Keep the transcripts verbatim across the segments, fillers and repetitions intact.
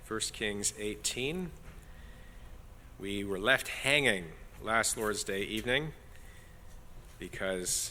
First Kings eighteen. We were left hanging last Lord's Day evening because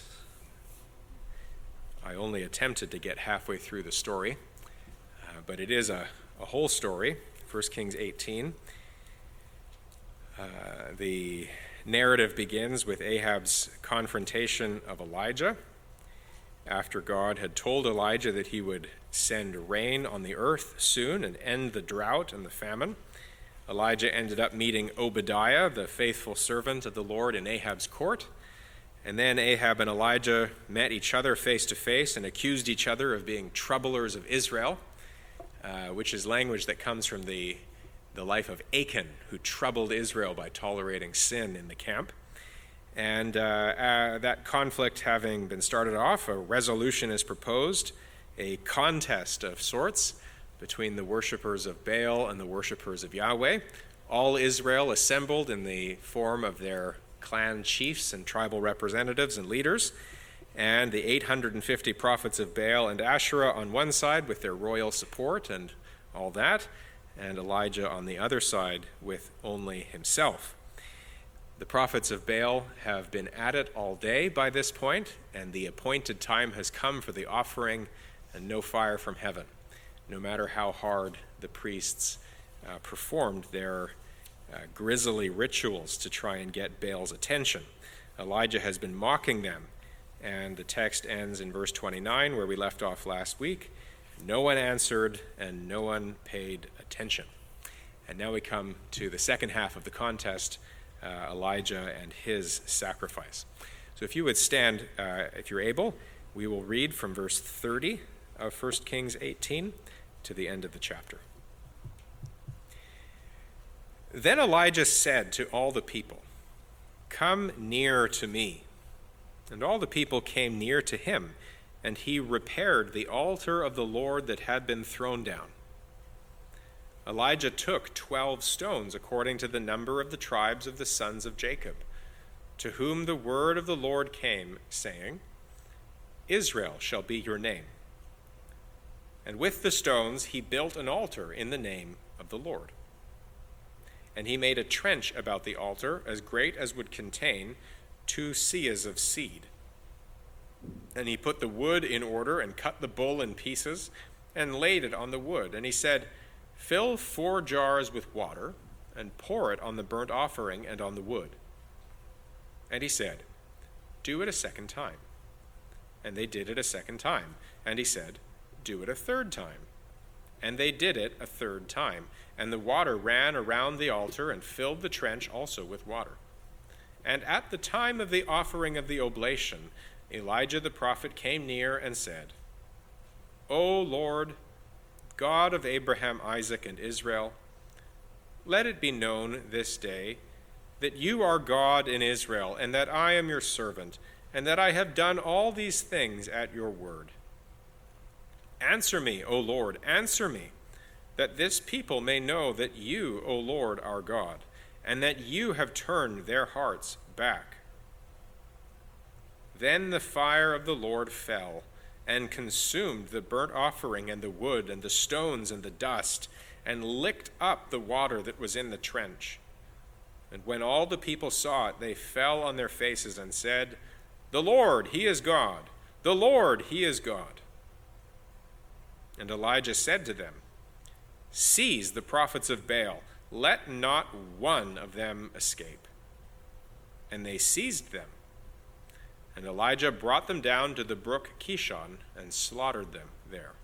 I only attempted to get halfway through the story, uh, but it is a, a whole story, First Kings eighteen. Uh, the narrative begins with Ahab's confrontation of Elijah. After God had told Elijah that he would send rain on the earth soon and end the drought and the famine, Elijah ended up meeting Obadiah, the faithful servant of the Lord, in Ahab's court. And then Ahab and Elijah met each other face to face and accused each other of being troublers of Israel, uh, which is language that comes from the, the life of Achan, who troubled Israel by tolerating sin in the camp. And uh, uh, that conflict having been started off, a resolution is proposed, a contest of sorts between the worshipers of Baal and the worshipers of Yahweh. All Israel assembled in the form of their clan chiefs and tribal representatives and leaders, and the eight hundred fifty prophets of Baal and Asherah on one side with their royal support and all that, and Elijah on the other side with only himself. The prophets of Baal have been at it all day by this point, and the appointed time has come for the offering and no fire from heaven, no matter how hard the priests uh, performed their uh, grisly rituals to try and get Baal's attention. Elijah has been mocking them, and the text ends in verse twenty-nine, where we left off last week. No one answered, and no one paid attention. And now we come to the second half of the contest, Uh, Elijah and his sacrifice. So if you would stand, uh, if you're able, we will read from verse thirty of First Kings eighteen to the end of the chapter. Then Elijah said to all the people, "Come near to me." And all the people came near to him, and he repaired the altar of the Lord that had been thrown down. Elijah took twelve stones according to the number of the tribes of the sons of Jacob, to whom the word of the Lord came, saying, "Israel shall be your name." And with the stones he built an altar in the name of the Lord. And he made a trench about the altar as great as would contain two seahs of seed. And he put the wood in order and cut the bull in pieces and laid it on the wood. And he said, "Fill four jars with water and pour it on the burnt offering and on the wood." And he said, "Do it a second time." And they did it a second time. And he said, "Do it a third time." And they did it a third time. And the water ran around the altar and filled the trench also with water. And at the time of the offering of the oblation, Elijah the prophet came near and said, "O Lord, God of Abraham, Isaac, and Israel, let it be known this day that you are God in Israel, and that I am your servant, and that I have done all these things at your word. Answer me, O Lord, answer me, that this people may know that you, O Lord, are God, and that you have turned their hearts back." Then the fire of the Lord fell and consumed the burnt offering and the wood and the stones and the dust, and licked up the water that was in the trench. And when all the people saw it, they fell on their faces and said, "The Lord, he is God. The Lord, he is God." And Elijah said to them, "Seize the prophets of Baal. Let not one of them escape." And they seized them. And Elijah brought them down to the brook Kishon and slaughtered them there.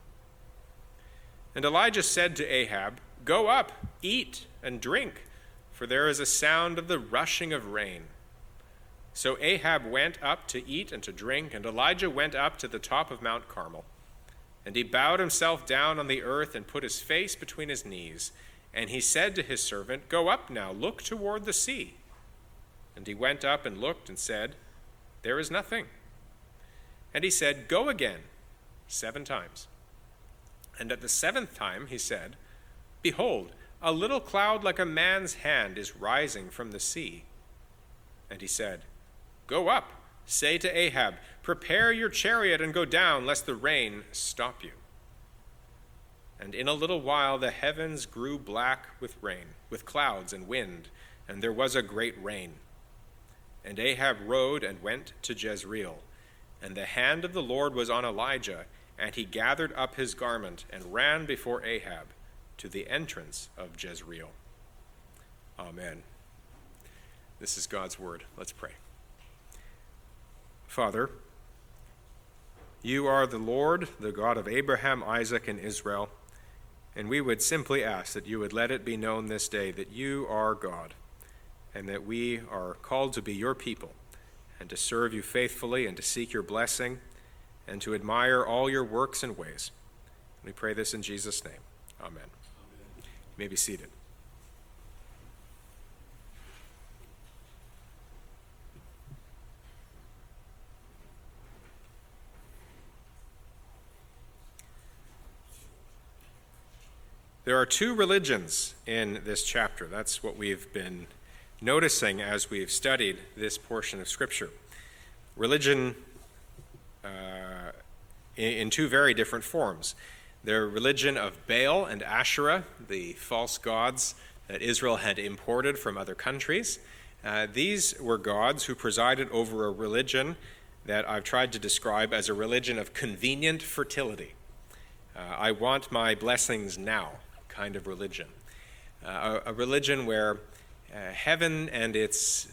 And Elijah said to Ahab, "Go up, eat and drink, for there is a sound of the rushing of rain." So Ahab went up to eat and to drink, and Elijah went up to the top of Mount Carmel. And he bowed himself down on the earth and put his face between his knees. And he said to his servant, "Go up now, look toward the sea." And he went up and looked and said, "There is nothing." And he said, "Go again," seven times. And at the seventh time he said, "Behold, a little cloud like a man's hand is rising from the sea." And he said, "Go up, say to Ahab, prepare your chariot and go down, lest the rain stop you." And in a little while the heavens grew black with rain, with clouds and wind, and there was a great rain. And Ahab rode and went to Jezreel. And the hand of the Lord was on Elijah, and he gathered up his garment and ran before Ahab to the entrance of Jezreel. Amen. This is God's word. Let's pray. Father, you are the Lord, the God of Abraham, Isaac, and Israel, and we would simply ask that you would let it be known this day that you are God, and that we are called to be your people, and to serve you faithfully, and to seek your blessing, and to admire all your works and ways. We pray this in Jesus' name. Amen. Amen. You may be seated. There are two religions in this chapter. That's what we've been noticing as we've studied this portion of Scripture. Religion uh, in, in two very different forms. The religion of Baal and Asherah, the false gods that Israel had imported from other countries. Uh, these were gods who presided over a religion that I've tried to describe as a religion of convenient fertility. Uh, I want my blessings now kind of religion. Uh, a, a religion where uh, heaven and its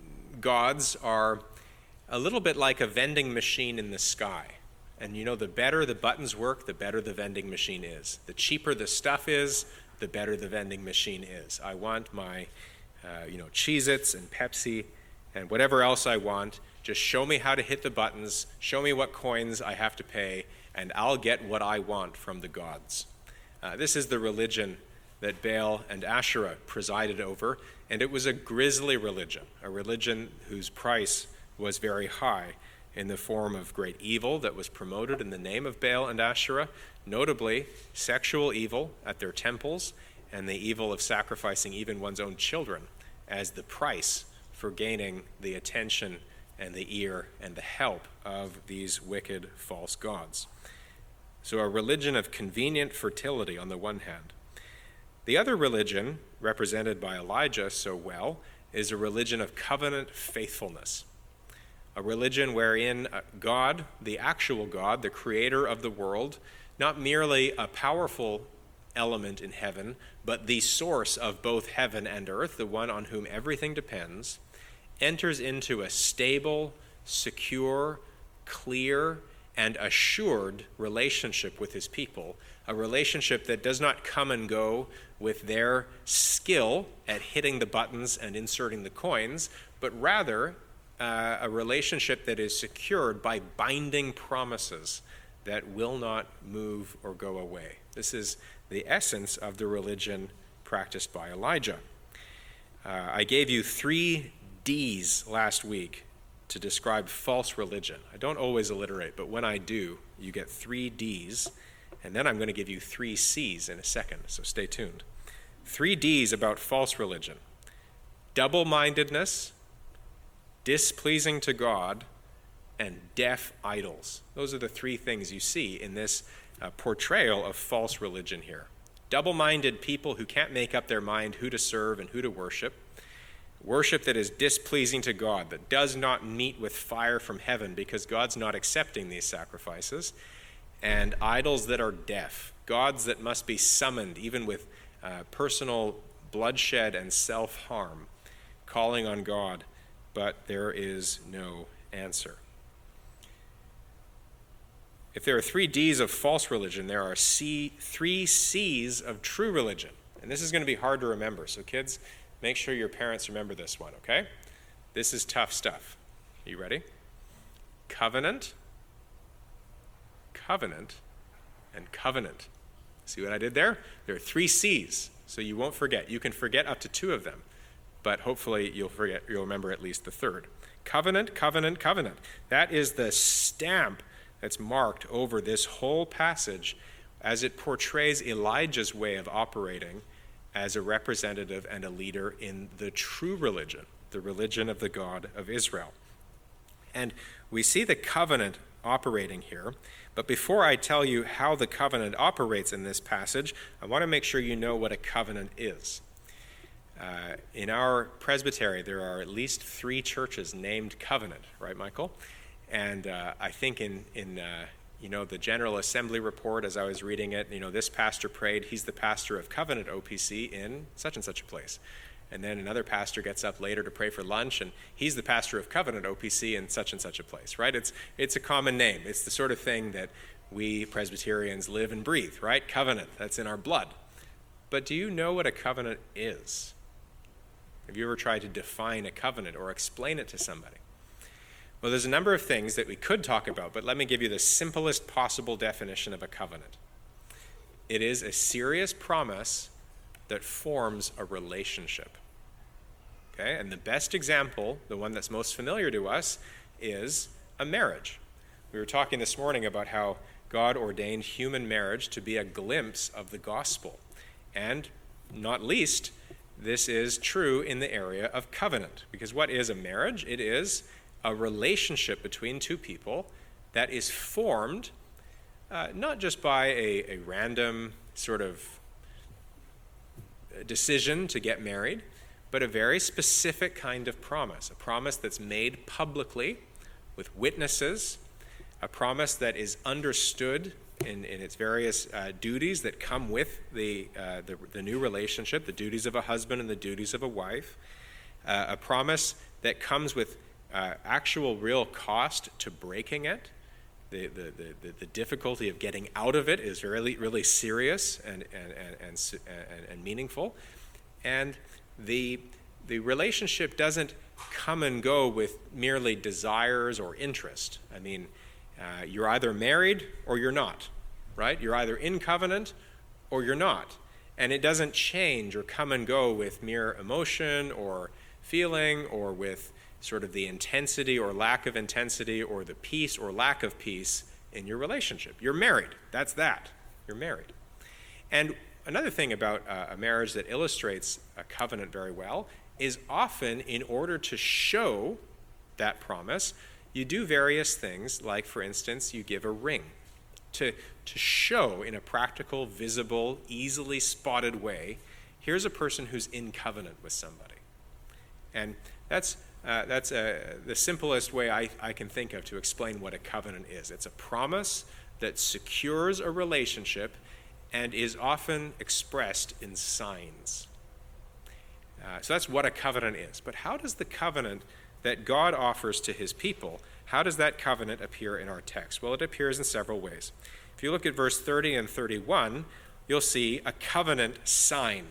gods are a little bit like a vending machine in the sky. And you know, the better the buttons work, the better the vending machine is. The cheaper the stuff is, the better the vending machine is. I want my, uh, you know, Cheez-Its and Pepsi and whatever else I want. Just show me how to hit the buttons, show me what coins I have to pay, and I'll get what I want from the gods. Uh, this is the religion that Baal and Asherah presided over, and it was a grisly religion, a religion whose price was very high in the form of great evil that was promoted in the name of Baal and Asherah, notably sexual evil at their temples and the evil of sacrificing even one's own children as the price for gaining the attention and the ear and the help of these wicked false gods. So a religion of convenient fertility on the one hand. The other religion, represented by Elijah so well, is a religion of covenant faithfulness. A religion wherein God, the actual God, the creator of the world, not merely a powerful element in heaven, but the source of both heaven and earth, the one on whom everything depends, enters into a stable, secure, clear, and assured relationship with his people, a relationship that does not come and go with their skill at hitting the buttons and inserting the coins, but rather uh, a relationship that is secured by binding promises that will not move or go away. This is the essence of the religion practiced by Elijah. Uh, I gave you three D's last week to describe false religion. I don't always alliterate, but when I do, you get three D's, and then I'm going to give you three C's in a second, so stay tuned. Three D's about false religion: double-mindedness, displeasing to God, and deaf idols. Those are the three things you see in this uh, portrayal of false religion here. Double-minded people who can't make up their mind who to serve and who to worship. Worship that is displeasing to God, that does not meet with fire from heaven because God's not accepting these sacrifices. And idols that are deaf, gods that must be summoned even with uh, personal bloodshed and self-harm, calling on God, but there is no answer. If there are three D's of false religion, there are C, three C's of true religion. And this is going to be hard to remember. So kids, make sure your parents remember this one, okay? This is tough stuff. Are you ready? Covenant, covenant, and covenant. See what I did there? There are three C's, so you won't forget. You can forget up to two of them, but hopefully you'll forget, you'll remember at least the third. Covenant, covenant, covenant. That is the stamp that's marked over this whole passage as it portrays Elijah's way of operating as a representative and a leader in the true religion, the religion of the God of Israel. And we see the covenant operating here. But before I tell you how the covenant operates in this passage, I want to make sure you know what a covenant is. Uh, in our presbytery, there are at least three churches named Covenant, right, Michael? And uh, I think in, in uh, you know, the General Assembly report, as I was reading it, you know, this pastor prayed, he's the pastor of Covenant O P C in such and such a place. And then another pastor gets up later to pray for lunch, and he's the pastor of Covenant O P C in such and such a place, right? It's, it's a common name. It's the sort of thing that we Presbyterians live and breathe, right? Covenant, that's in our blood. But do you know what a covenant is? Have you ever tried to define a covenant or explain it to somebody? Well, there's a number of things that we could talk about, but let me give you the simplest possible definition of a covenant. It is a serious promise that forms a relationship. Okay? And the best example, the one that's most familiar to us, is a marriage. We were talking this morning about how God ordained human marriage to be a glimpse of the gospel. And not least, this is true in the area of covenant. Because what is a marriage? It is a relationship between two people that is formed uh, not just by a, a random sort of decision to get married, but a very specific kind of promise, a promise that's made publicly with witnesses, a promise that is understood in, in its various uh, duties that come with the, uh, the, the new relationship, the duties of a husband and the duties of a wife, uh, a promise that comes with Uh, actual real cost to breaking it. The, the, the, the difficulty of getting out of it is really, really serious and, and, and, and, and, and meaningful. And the, the relationship doesn't come and go with merely desires or interest. I mean, uh, you're either married or you're not, right? You're either in covenant or you're not. And it doesn't change or come and go with mere emotion or feeling or with sort of the intensity or lack of intensity or the peace or lack of peace in your relationship. You're married. That's that. You're married. And another thing about uh, a marriage that illustrates a covenant very well is often in order to show that promise, you do various things, like, for instance, you give a ring to, to show in a practical, visible, easily spotted way, here's a person who's in covenant with somebody. And that's Uh, that's uh, the simplest way I, I can think of to explain what a covenant is. It's a promise that secures a relationship and is often expressed in signs. Uh, so that's what a covenant is. But how does the covenant that God offers to his people, how does that covenant appear in our text? Well, it appears in several ways. If you look at verse thirty and thirty-one, you'll see a covenant sign.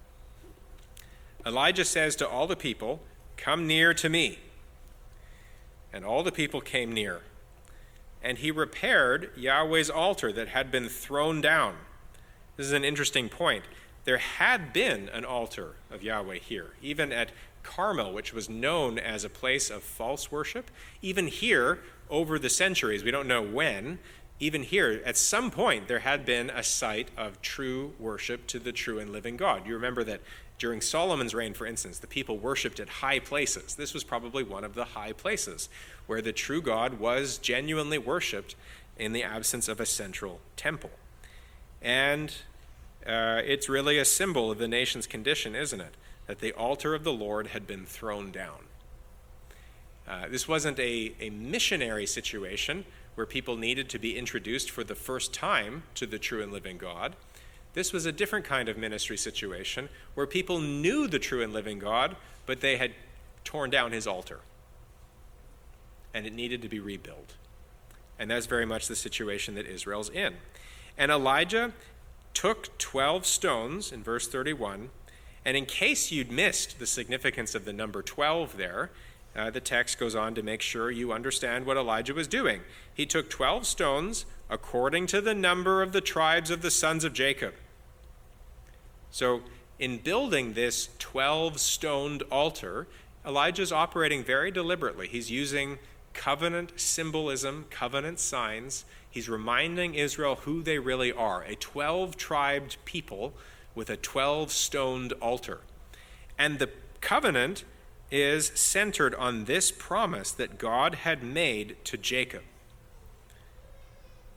Elijah says to all the people, "Come near to me." And all the people came near. And he repaired Yahweh's altar that had been thrown down. This is an interesting point. There had been an altar of Yahweh here, even at Carmel, which was known as a place of false worship. Even here, over the centuries, we don't know when, even here, at some point, there had been a site of true worship to the true and living God. You remember that during Solomon's reign, for instance, the people worshipped at high places. This was probably one of the high places where the true God was genuinely worshipped in the absence of a central temple. And uh, it's really a symbol of the nation's condition, isn't it? That the altar of the Lord had been thrown down. Uh, this wasn't a, a missionary situation where people needed to be introduced for the first time to the true and living God. This was a different kind of ministry situation where people knew the true and living God, but they had torn down his altar. And it needed to be rebuilt. And that's very much the situation that Israel's in. And Elijah took twelve stones in verse thirty-one. And in case you'd missed the significance of the number twelve there, uh, the text goes on to make sure you understand what Elijah was doing. He took twelve stones according to the number of the tribes of the sons of Jacob. So in building this twelve-stoned altar, Elijah's operating very deliberately. He's using covenant symbolism, covenant signs. He's reminding Israel who they really are, a twelve-tribed people with a twelve-stoned altar. And the covenant is centered on this promise that God had made to Jacob.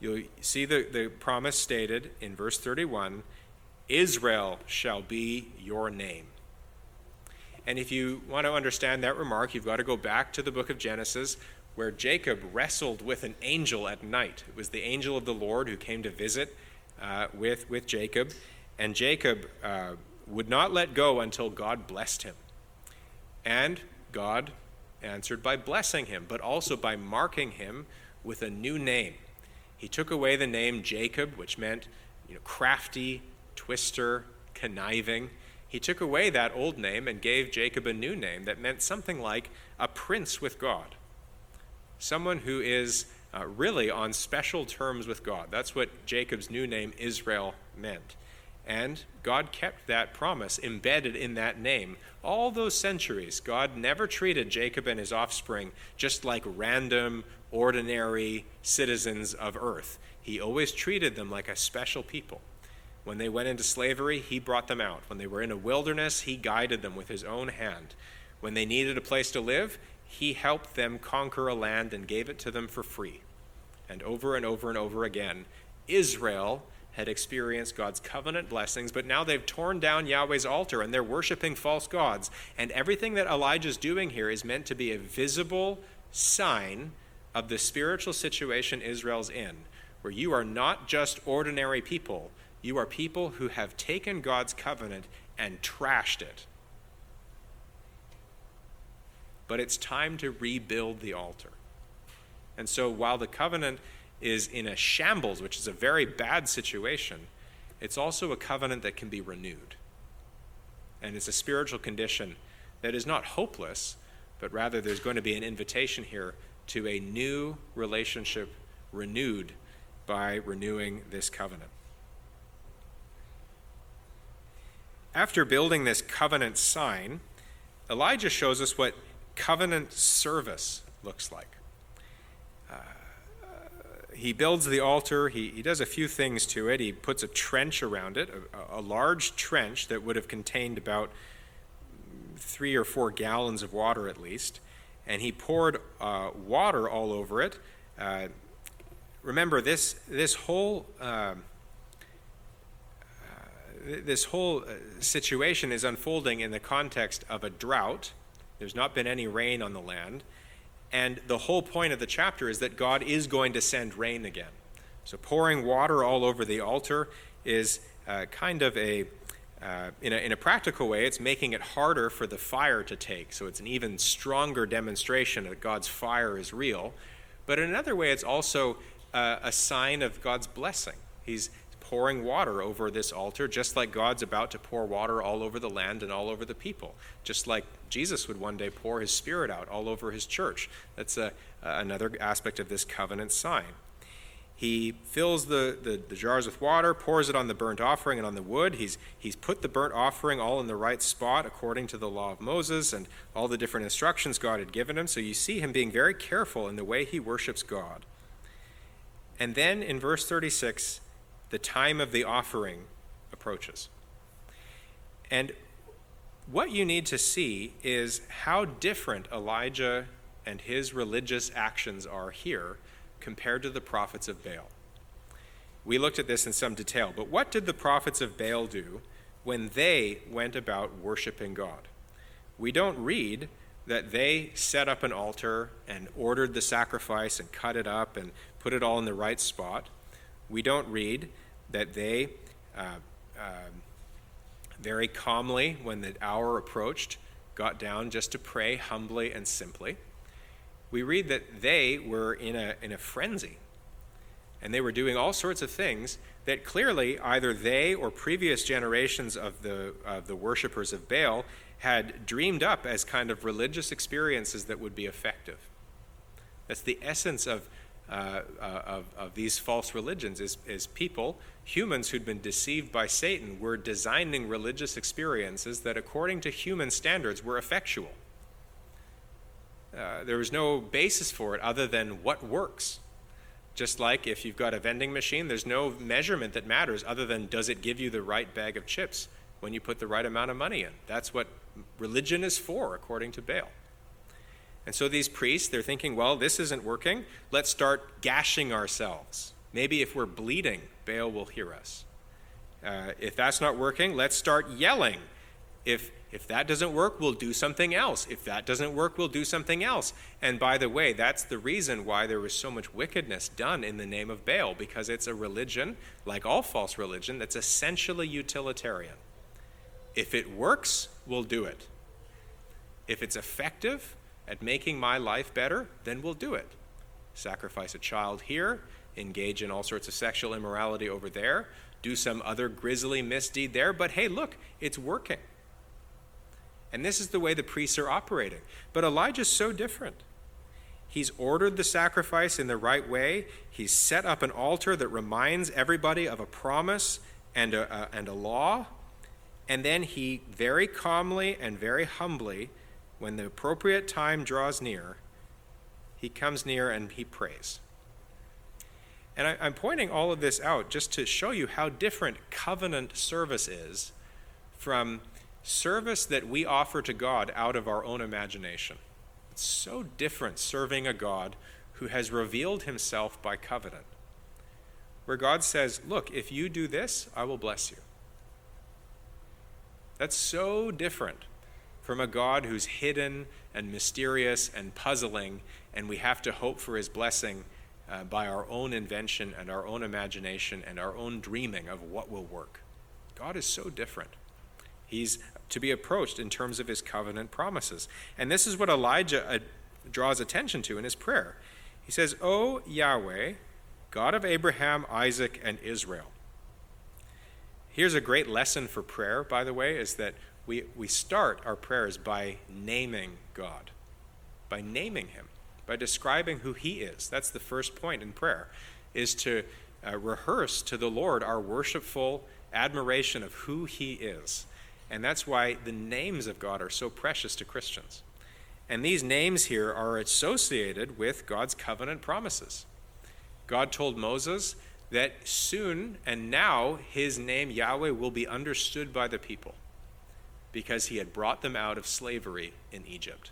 you'll see the, the promise stated in verse thirty-one, Israel shall be your name. And if you want to understand that remark, you've got to go back to the book of Genesis, where Jacob wrestled with an angel at night. It was the angel of the Lord who came to visit uh, with, with Jacob, and Jacob uh, would not let go until God blessed him. And God answered by blessing him, but also by marking him with a new name. He took away the name Jacob, which meant, you know, crafty, twister, conniving. He took away that old name and gave Jacob a new name that meant something like a prince with God. Someone who is uh, really on special terms with God. That's what Jacob's new name Israel meant. And God kept that promise embedded in that name. All those centuries, God never treated Jacob and his offspring just like random, ordinary citizens of earth. He always treated them like a special people. When they went into slavery, he brought them out. When they were in a wilderness, he guided them with his own hand. When they needed a place to live, he helped them conquer a land and gave it to them for free. And over and over and over again, Israel had experienced God's covenant blessings, but now they've torn down Yahweh's altar and they're worshiping false gods. And everything that Elijah's doing here is meant to be a visible sign of the spiritual situation Israel's in, where you are not just ordinary people, you are people who have taken God's covenant and trashed it. But it's time to rebuild the altar. And so while the covenant is in a shambles, which is a very bad situation, it's also a covenant that can be renewed. And it's a spiritual condition that is not hopeless, but rather there's going to be an invitation here to a new relationship renewed by renewing this covenant. After building this covenant sign, Elijah shows us what covenant service looks like. Uh, he builds the altar. He, he does a few things to it. He puts a trench around it, a, a large trench that would have contained about three or four gallons of water at least. And he poured uh, water all over it. Uh, remember, this this whole uh, this whole situation is unfolding in the context of a drought. There's not been any rain on the land. And the whole point of the chapter is that God is going to send rain again. So pouring water all over the altar is uh, kind of a, uh, in a, in a practical way, it's making it harder for the fire to take. So it's an even stronger demonstration that God's fire is real. But in another way, it's also uh, a sign of God's blessing. He's pouring water over this altar, just like God's about to pour water all over the land and all over the people, just like Jesus would one day pour his Spirit out all over his church. That's a, uh, another aspect of this covenant sign. He fills the, the, the jars with water, pours it on the burnt offering and on the wood. He's, he's put the burnt offering all in the right spot according to the law of Moses and all the different instructions God had given him. So you see him being very careful in the way he worships God. And then in verse thirty-six, the time of the offering approaches. And what you need to see is how different Elijah and his religious actions are here compared to the prophets of Baal. We looked at this in some detail, but what did the prophets of Baal do when they went about worshiping God? We don't read that they set up an altar and ordered the sacrifice and cut it up and put it all in the right spot. We don't read that they uh, uh, very calmly, when the hour approached, got down just to pray humbly and simply. We read that they were in a in a frenzy, and they were doing all sorts of things that clearly either they or previous generations of the of the worshipers of Baal had dreamed up as kind of religious experiences that would be effective. That's the essence of Uh, uh, of, of these false religions is, is people, humans who'd been deceived by Satan, were designing religious experiences that according to human standards were effectual. Uh, there was no basis for it other than what works. Just like if you've got a vending machine, there's no measurement that matters other than does it give you the right bag of chips when you put the right amount of money in. That's what religion is for, according to Baal. And so these priests, they're thinking, well, this isn't working. Let's start gashing ourselves. Maybe if we're bleeding, Baal will hear us. Uh, if that's not working, let's start yelling. If if that doesn't work, we'll do something else. If that doesn't work, we'll do something else. And by the way, that's the reason why there was so much wickedness done in the name of Baal, because it's a religion, like all false religion, that's essentially utilitarian. If it works, we'll do it. If it's effective at making my life better, then we'll do it. Sacrifice a child here, engage in all sorts of sexual immorality over there, do some other grisly misdeed there, but hey, look, it's working. And this is the way the priests are operating. But Elijah's so different. He's ordered the sacrifice in the right way. He's set up an altar that reminds everybody of a promise and a, a, and a law. And then he very calmly and very humbly, when the appropriate time draws near, he comes near and he prays. And I, I'm pointing all of this out just to show you how different covenant service is from service that we offer to God out of our own imagination. It's so different serving a God who has revealed himself by covenant, where God says, look, if you do this, I will bless you. That's so different from a God who's hidden and mysterious and puzzling, and we have to hope for his blessing uh, by our own invention and our own imagination and our own dreaming of what will work. God is so different. He's to be approached in terms of his covenant promises. And this is what Elijah uh, draws attention to in his prayer. He says, O Yahweh, God of Abraham, Isaac, and Israel. Here's a great lesson for prayer, by the way, is that we, we start our prayers by naming God, by naming him, by describing who he is. That's the first point in prayer, is to uh, rehearse to the Lord our worshipful admiration of who he is. And that's why the names of God are so precious to Christians. And these names here are associated with God's covenant promises. God told Moses that soon and now his name Yahweh will be understood by the people because he had brought them out of slavery in Egypt.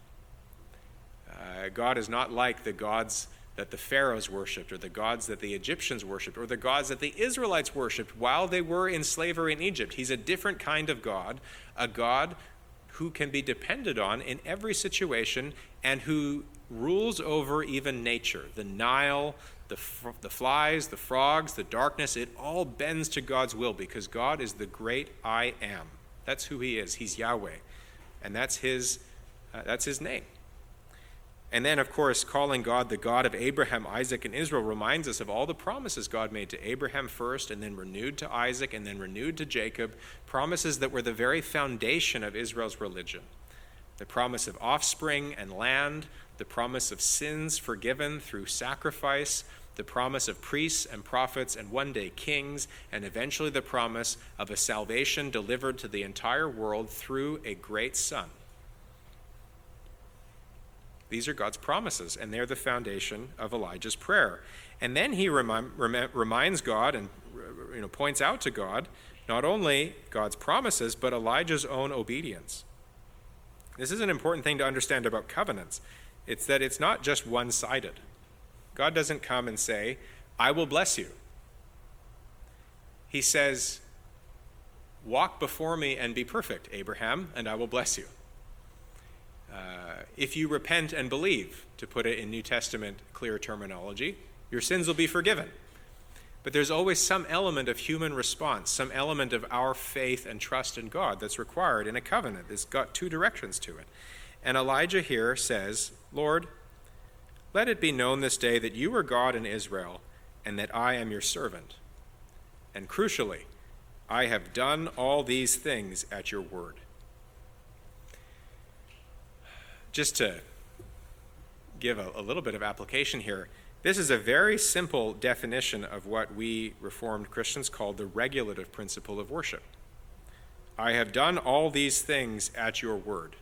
Uh, God is not like the gods that the Pharaohs worshipped, or the gods that the Egyptians worshipped, or the gods that the Israelites worshipped while they were in slavery in Egypt. He's a different kind of God, a God who can be depended on in every situation and who rules over even nature. The Nile, the, fr- the flies, the frogs, the darkness, it all bends to God's will because God is the great I am. That's who he is. He's Yahweh. And that's his, uh, that's his name. And then, of course, calling God the God of Abraham, Isaac, and Israel reminds us of all the promises God made to Abraham first, and then renewed to Isaac, and then renewed to Jacob, promises that were the very foundation of Israel's religion. The promise of offspring and land, the promise of sins forgiven through sacrifice, the promise of priests and prophets and one day kings, and eventually the promise of a salvation delivered to the entire world through a great son. These are God's promises, and they're the foundation of Elijah's prayer. And then he remi- rem- reminds God and you know, points out to God not only God's promises, but Elijah's own obedience. This is an important thing to understand about covenants. It's that it's not just one-sided. God doesn't come and say, I will bless you. He says, walk before me and be perfect, Abraham, and I will bless you. Uh, if you repent and believe, to put it in New Testament clear terminology, your sins will be forgiven. But there's always some element of human response, some element of our faith and trust in God that's required in a covenant. It's got two directions to it. And Elijah here says, Lord, let it be known this day that you are God in Israel and that I am your servant. And crucially, I have done all these things at your word. Just to give a, a little bit of application here, this is a very simple definition of what we Reformed Christians call the regulative principle of worship. I have done all these things at your word.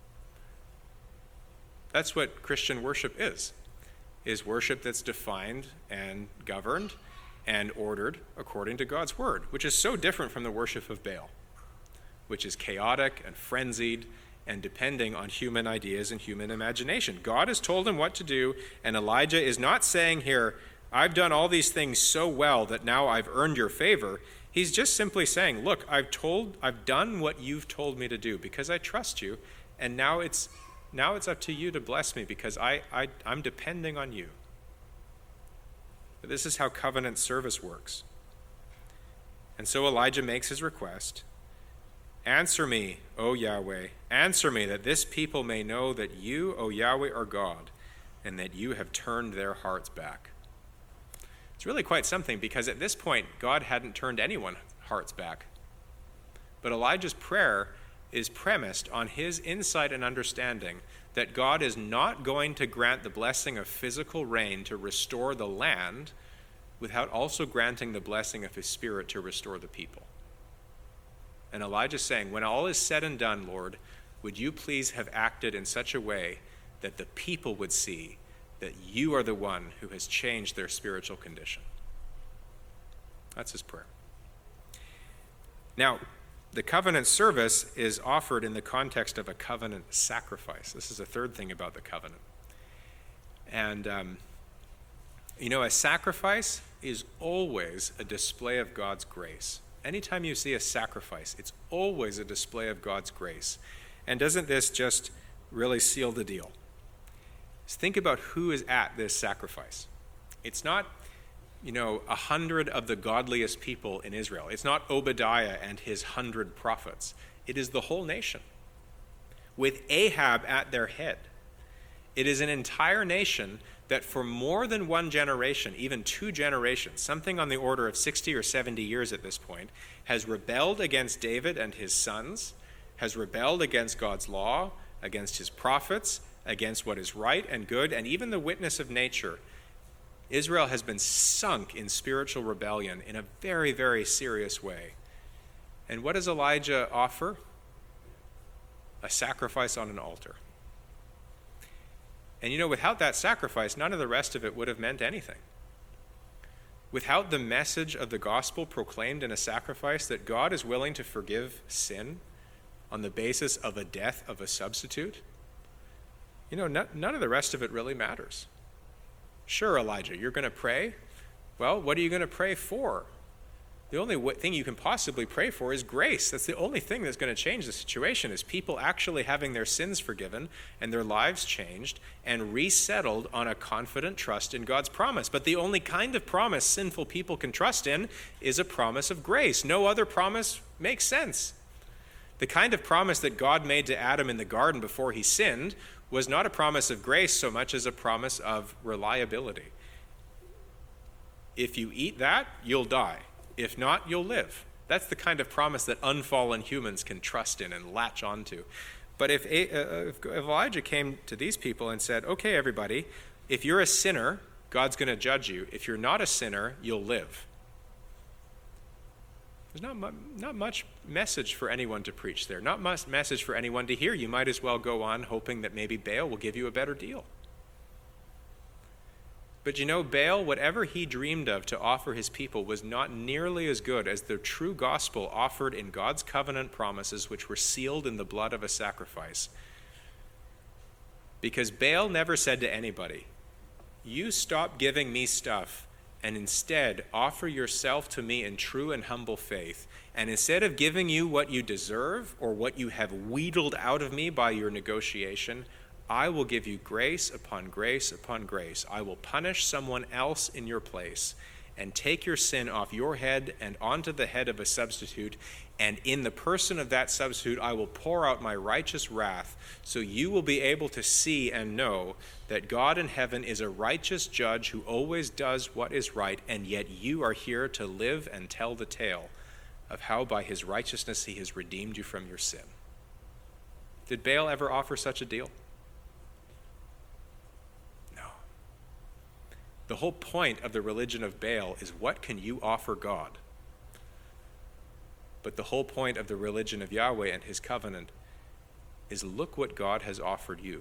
That's what Christian worship is, is worship that's defined and governed and ordered according to God's word, which is so different from the worship of Baal, which is chaotic and frenzied and depending on human ideas and human imagination. God has told him what to do, and Elijah is not saying here, I've done all these things so well that now I've earned your favor. He's just simply saying, look, I've told, I've done what you've told me to do because I trust you, and now it's now it's up to you to bless me because I, I I'm depending on you. But this is how covenant service works. And so Elijah makes his request. Answer me, O Yahweh, answer me, that this people may know that you, O Yahweh, are God, and that you have turned their hearts back. It's really quite something, because at this point, God hadn't turned anyone's hearts back. But Elijah's prayer is premised on his insight and understanding that God is not going to grant the blessing of physical rain to restore the land without also granting the blessing of his Spirit to restore the people. And Elijah's saying, when all is said and done, Lord, would you please have acted in such a way that the people would see that you are the one who has changed their spiritual condition. That's his prayer. Now, the covenant service is offered in the context of a covenant sacrifice. This is a third thing about the covenant. And, um, you know, a sacrifice is always a display of God's grace. Anytime you see a sacrifice, it's always a display of God's grace. And doesn't this just really seal the deal? Just think about who is at this sacrifice. It's not, you know, a hundred of the godliest people in Israel. It's not Obadiah and his hundred prophets. It is the whole nation, with Ahab at their head. It is an entire nation that for more than one generation, even two generations, something on the order of sixty or seventy years at this point, has rebelled against David and his sons, has rebelled against God's law, against his prophets, against what is right and good, and even the witness of nature. Israel has been sunk in spiritual rebellion in a very, very serious way. And what does Elijah offer? A sacrifice on an altar. And you know, without that sacrifice, none of the rest of it would have meant anything. Without the message of the gospel proclaimed in a sacrifice that God is willing to forgive sin on the basis of a death of a substitute, you know, no, none of the rest of it really matters. Sure, Elijah, you're going to pray. Well, what are you going to pray for? The only w- thing you can possibly pray for is grace. That's the only thing that's going to change the situation, is people actually having their sins forgiven and their lives changed and resettled on a confident trust in God's promise. But the only kind of promise sinful people can trust in is a promise of grace. No other promise makes sense. The kind of promise that God made to Adam in the garden before he sinned was not a promise of grace so much as a promise of reliability. If you eat that, you'll die. If not, you'll live. That's the kind of promise that unfallen humans can trust in and latch onto. But if, if Elijah came to these people and said, okay, everybody, if you're a sinner, God's going to judge you. If you're not a sinner, you'll live. There's not, mu- not much message for anyone to preach there, not much message for anyone to hear. You might as well go on hoping that maybe Baal will give you a better deal. But you know, Baal, whatever he dreamed of to offer his people, was not nearly as good as the true gospel offered in God's covenant promises, which were sealed in the blood of a sacrifice. Because Baal never said to anybody, you stop giving me stuff and instead offer yourself to me in true and humble faith. And instead of giving you what you deserve or what you have wheedled out of me by your negotiation, I will give you grace upon grace upon grace. I will punish someone else in your place and take your sin off your head and onto the head of a substitute. And in the person of that substitute, I will pour out my righteous wrath, so you will be able to see and know that God in heaven is a righteous judge who always does what is right, and yet you are here to live and tell the tale of how by his righteousness he has redeemed you from your sin. Did Baal ever offer such a deal? No. The whole point of the religion of Baal is, what can you offer God? But the whole point of the religion of Yahweh and his covenant is, look what God has offered you.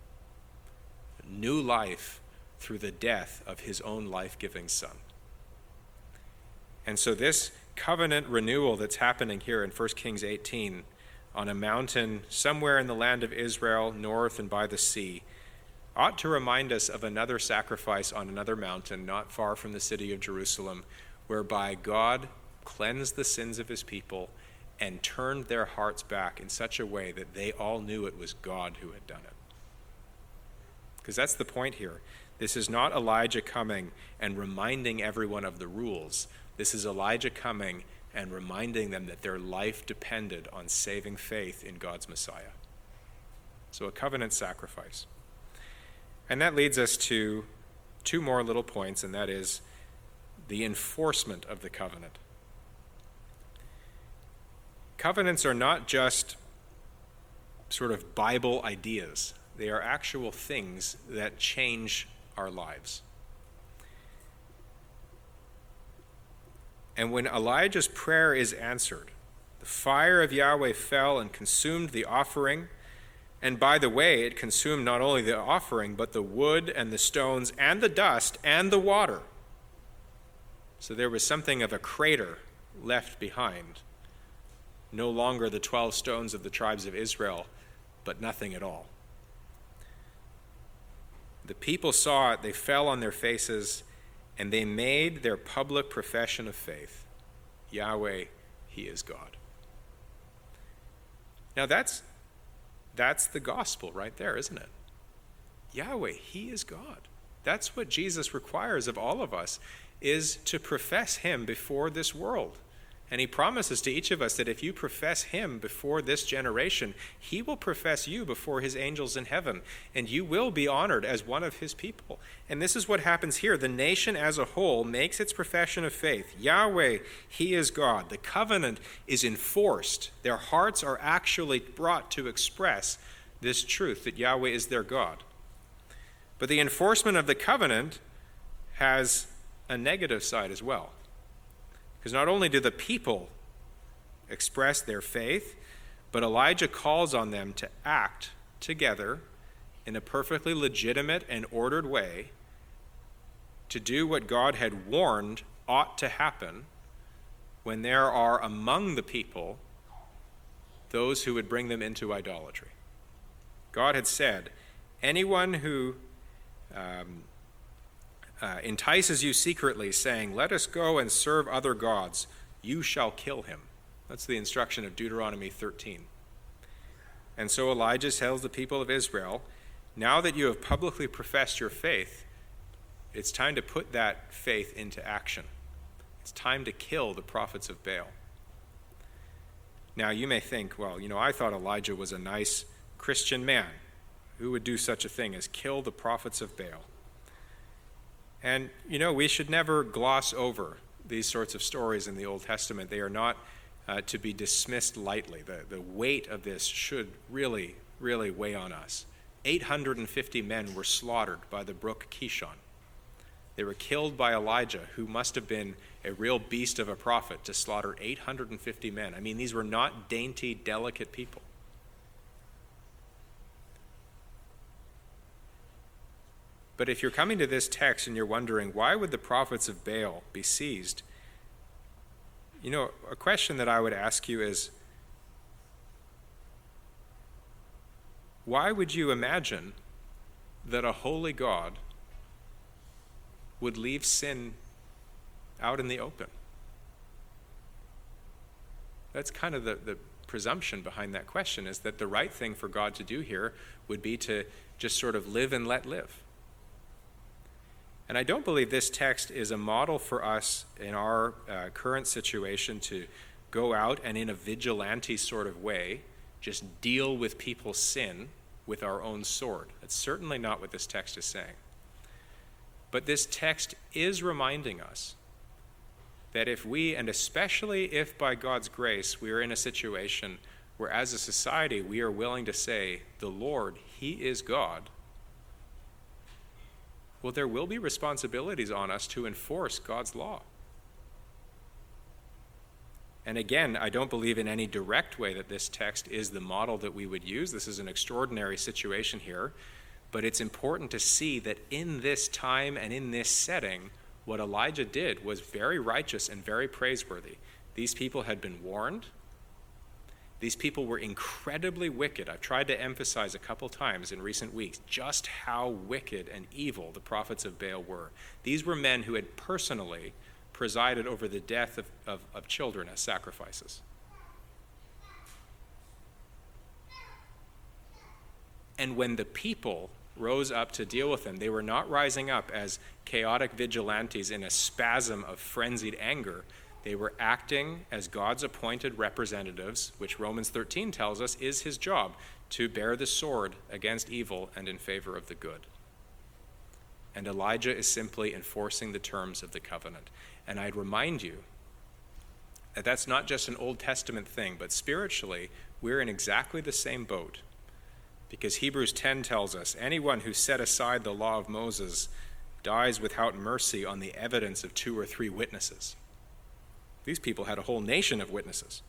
New life through the death of his own life-giving son. And so this covenant renewal that's happening here in First Kings eighteen on a mountain somewhere in the land of Israel, north and by the sea, ought to remind us of another sacrifice on another mountain not far from the city of Jerusalem, whereby God cleansed the sins of his people and turned their hearts back in such a way that they all knew it was God who had done it. Because that's the point here. This is not Elijah coming and reminding everyone of the rules. This is Elijah coming and reminding them that their life depended on saving faith in God's Messiah. So a covenant sacrifice. And that leads us to two more little points, and that is the enforcement of the covenant. Covenants are not just sort of Bible ideas. They are actual things that change our lives. And when Elijah's prayer is answered, the fire of Yahweh fell and consumed the offering. And by the way, it consumed not only the offering, but the wood and the stones and the dust and the water. So there was something of a crater left behind. No longer the twelve stones of the tribes of Israel, but nothing at all. The people saw it, they fell on their faces, and they made their public profession of faith. Yahweh, he is God. Now that's that's the gospel right there, isn't it? Yahweh, he is God. That's what Jesus requires of all of us, is to profess him before this world. And he promises to each of us that if you profess him before this generation, he will profess you before his angels in heaven, and you will be honored as one of his people. And this is what happens here. The nation as a whole makes its profession of faith. Yahweh, he is God. The covenant is enforced. Their hearts are actually brought to express this truth that Yahweh is their God. But the enforcement of the covenant has a negative side as well. Because not only do the people express their faith, but Elijah calls on them to act together in a perfectly legitimate and ordered way to do what God had warned ought to happen when there are among the people those who would bring them into idolatry. God had said, anyone who um, Uh, entices you secretly, saying, let us go and serve other gods, you shall kill him. That's the instruction of Deuteronomy thirteen. And so Elijah tells the people of Israel, now that you have publicly professed your faith, it's time to put that faith into action. It's time to kill the prophets of Baal. Now you may think, well, you know, I thought Elijah was a nice Christian man. Who would do such a thing as kill the prophets of Baal? And, you know, we should never gloss over these sorts of stories in the Old Testament. They are not uh, to be dismissed lightly. The, the weight of this should really, really weigh on us. eight hundred fifty men were slaughtered by the brook Kishon. They were killed by Elijah, who must have been a real beast of a prophet to slaughter eight hundred fifty men. I mean, these were not dainty, delicate people. But if you're coming to this text and you're wondering, why would the prophets of Baal be seized? You know, a question that I would ask you is, why would you imagine that a holy God would leave sin out in the open? That's kind of the, the presumption behind that question, is that the right thing for God to do here would be to just sort of live and let live. And I don't believe this text is a model for us in our uh, current situation to go out and in a vigilante sort of way just deal with people's sin with our own sword. That's certainly not what this text is saying. But this text is reminding us that if we, and especially if by God's grace we are in a situation where as a society we are willing to say, the Lord, he is God, well, there will be responsibilities on us to enforce God's law. And again, I don't believe in any direct way that this text is the model that we would use. This is an extraordinary situation here. But it's important to see that in this time and in this setting, what Elijah did was very righteous and very praiseworthy. These people had been warned, These people were incredibly wicked. I've tried to emphasize a couple times in recent weeks just how wicked and evil the prophets of Baal were. These were men who had personally presided over the death of, of, of children as sacrifices. And when the people rose up to deal with them, they were not rising up as chaotic vigilantes in a spasm of frenzied anger. They were acting as God's appointed representatives, which Romans thirteen tells us is his job, to bear the sword against evil and in favor of the good. And Elijah is simply enforcing the terms of the covenant. And I'd remind you that that's not just an Old Testament thing, but spiritually, we're in exactly the same boat. Because Hebrews ten tells us, anyone who set aside the law of Moses dies without mercy on the evidence of two or three witnesses. These people had a whole nation of witnesses.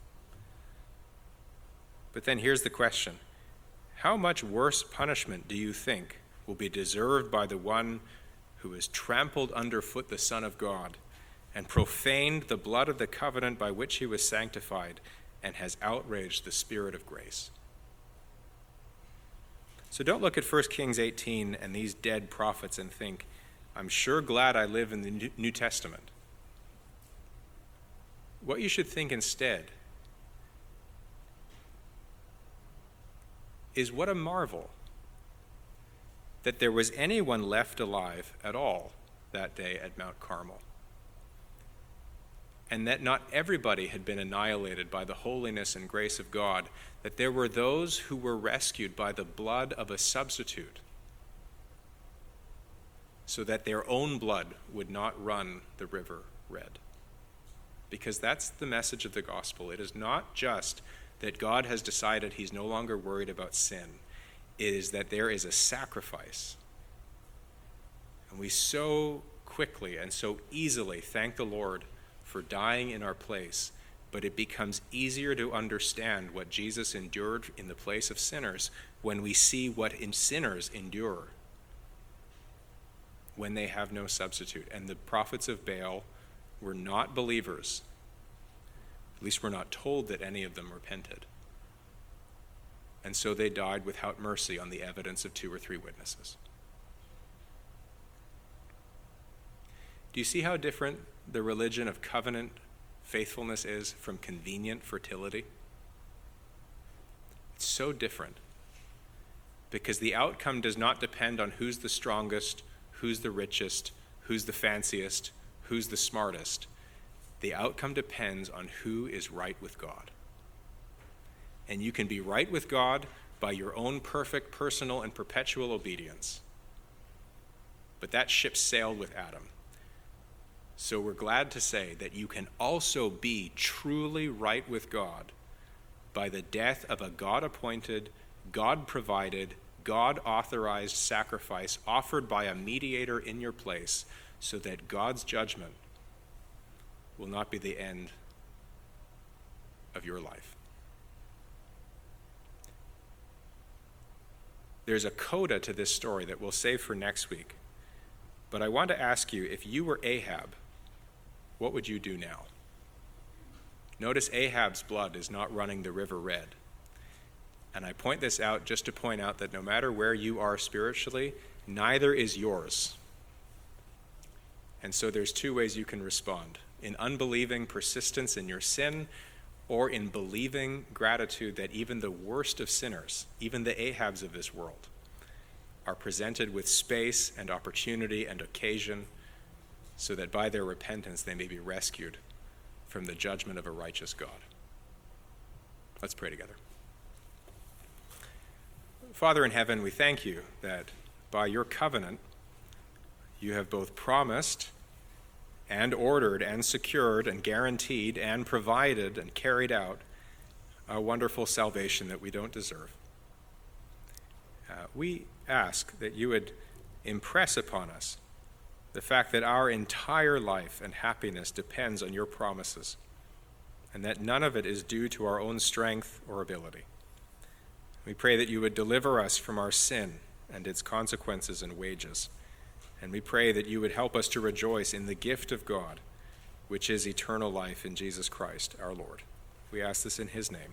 But then here's the question. How much worse punishment do you think will be deserved by the one who has trampled underfoot the Son of God and profaned the blood of the covenant by which he was sanctified and has outraged the Spirit of grace? So don't look at First Kings eighteen and these dead prophets and think, I'm sure glad I live in the New Testament. What you should think instead is what a marvel that there was anyone left alive at all that day at Mount Carmel, and that not everybody had been annihilated by the holiness and grace of God, that there were those who were rescued by the blood of a substitute, so that their own blood would not run the river red. Because that's the message of the gospel. It is not just that God has decided he's no longer worried about sin. It is that there is a sacrifice. And we so quickly and so easily thank the Lord for dying in our place, but it becomes easier to understand what Jesus endured in the place of sinners when we see what in sinners endure when they have no substitute. And the prophets of Baal were not believers. At least we're not told that any of them repented. And so they died without mercy on the evidence of two or three witnesses. Do you see how different the religion of covenant faithfulness is from convenient fertility? It's so different because the outcome does not depend on who's the strongest, who's the richest, who's the fanciest, who's the smartest. The outcome depends on who is right with God. And you can be right with God by your own perfect, personal, and perpetual obedience. But that ship sailed with Adam. So we're glad to say that you can also be truly right with God by the death of a God-appointed, God-provided, God-authorized sacrifice offered by a mediator in your place, so that God's judgment will not be the end of your life. There's a coda to this story that we'll save for next week. But I want to ask you, if you were Ahab, what would you do now? Notice Ahab's blood is not running the river red. And I point this out just to point out that no matter where you are spiritually, neither is yours. And so there's two ways you can respond: in unbelieving persistence in your sin, or in believing gratitude that even the worst of sinners, even the Ahabs of this world, are presented with space and opportunity and occasion so that by their repentance they may be rescued from the judgment of a righteous God. Let's pray together. Father in heaven, we thank you that by your covenant you have both promised and ordered and secured and guaranteed and provided and carried out a wonderful salvation that we don't deserve. Uh, we ask that you would impress upon us the fact that our entire life and happiness depends on your promises, and that none of it is due to our own strength or ability. We pray that you would deliver us from our sin and its consequences and wages. And we pray that you would help us to rejoice in the gift of God, which is eternal life in Jesus Christ, our Lord. We ask this in his name.